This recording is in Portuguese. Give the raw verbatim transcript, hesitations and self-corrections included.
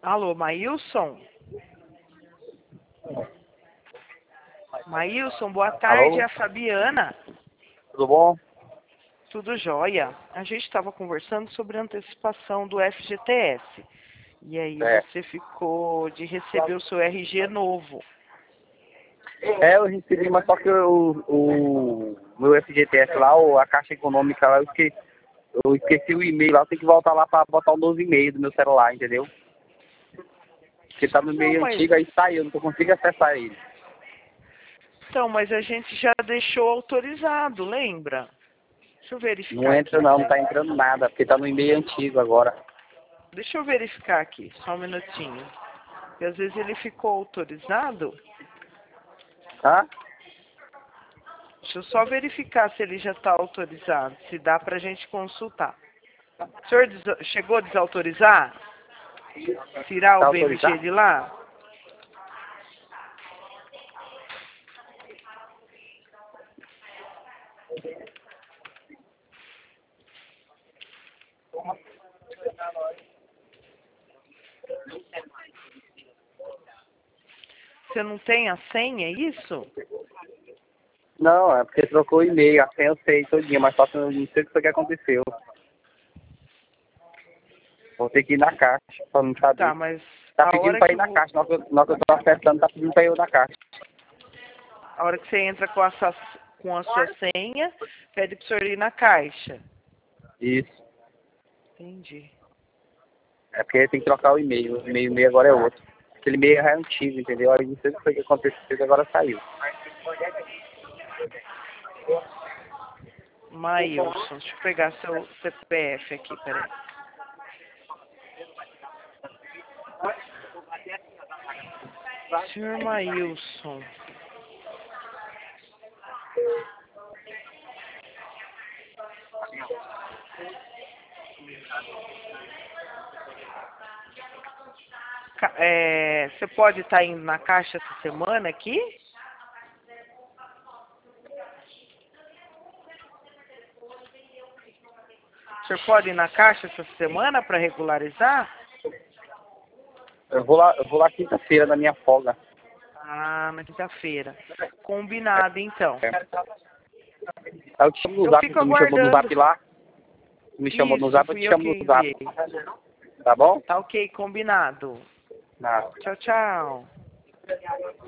Alô, Maílson? Maílson, boa tarde, Alô? é a Fabiana. Tudo bom? Tudo jóia. A gente estava conversando sobre a antecipação do F G T S. E aí É. você ficou de receber o seu R G novo. É, eu recebi, mas só que o, o meu F G T S lá, ou a Caixa Econômica lá, eu esqueci, eu esqueci o e-mail lá, eu tenho que voltar lá pra botar o novo e-mail do meu celular, entendeu? Porque tá no Não, e-mail mas... antigo, aí saiu, não consigo acessar ele. Então, mas a gente já deixou autorizado, lembra? Deixa eu verificar Não aqui, entra não, não peraí. tá entrando nada, porque tá no e-mail antigo agora. Deixa eu verificar aqui, só um minutinho. Porque às vezes ele ficou autorizado. Hã? Deixa eu só verificar se ele já está autorizado, se dá pra gente consultar. O senhor desa- chegou a desautorizar? Tirar o Tá B M G autorizado? de lá? Você não tem a senha, é isso? Não, é porque trocou o e-mail, a senha eu sei todinha, mas só que eu não sei o que foi que aconteceu. Vou ter que ir na caixa pra não Tá, saber. mas Tá a pedindo hora pra que, ir na vo- caixa, na hora que eu na hora que eu tô acessando, tá pedindo pra ir na caixa. a hora que você entra com a, sa- com a sua senha, pede pro senhor ir na caixa. Isso. Entendi. É porque tem que trocar o e-mail. O e-mail, e-mail agora é outro. Aquele e-mail já é antigo, entendeu? Aí não sei o que foi que aconteceu, agora saiu. Maílson, deixa eu pegar seu C P F aqui, peraí. Senhor Maílson. Ca- é, você pode estar indo na caixa essa semana aqui? O senhor pode ir na caixa essa semana para regularizar? Eu vou lá, eu vou lá quinta-feira na minha folga. Ah, na quinta-feira. Combinado, então. É. Aí eu te chamo no Eu zap, fico tu me chamou no aguardando. zap lá. Tu me chamou no Isso, zap, eu fui te eu chamo que no zap. enviei. Tá bom? Tá ok, combinado. Nada. Tchau, tchau.